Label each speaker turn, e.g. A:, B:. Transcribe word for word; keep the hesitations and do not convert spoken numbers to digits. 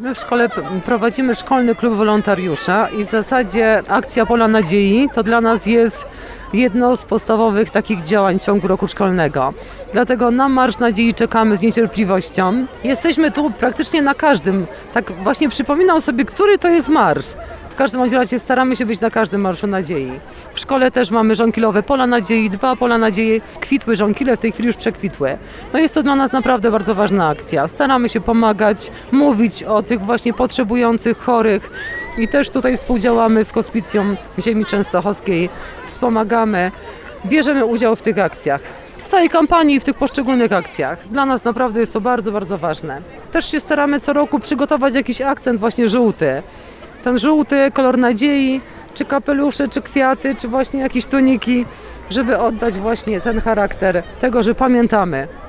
A: My w szkole prowadzimy szkolny klub wolontariusza i w zasadzie akcja Pola Nadziei to dla nas jest jedno z podstawowych takich działań w ciągu roku szkolnego. Dlatego na Marsz Nadziei czekamy z niecierpliwością. Jesteśmy tu praktycznie na każdym. Tak właśnie przypominam sobie, który to jest marsz. W każdym bądź razie staramy się być na każdym Marszu Nadziei. W szkole też mamy żonkilowe Pola Nadziei, dwa Pola Nadziei, kwitły żonkile, w tej chwili już przekwitły. No jest to dla nas naprawdę bardzo ważna akcja. Staramy się pomagać, mówić o tych właśnie potrzebujących, chorych i też tutaj współdziałamy z Hospicjum Ziemi Częstochowskiej, wspomagamy, bierzemy udział w tych akcjach. W całej kampanii i w tych poszczególnych akcjach. Dla nas naprawdę jest to bardzo, bardzo ważne. Też się staramy co roku przygotować jakiś akcent właśnie żółty. Ten żółty, kolor nadziei, czy kapelusze, czy kwiaty, czy właśnie jakieś tuniki, żeby oddać właśnie ten charakter tego, że pamiętamy.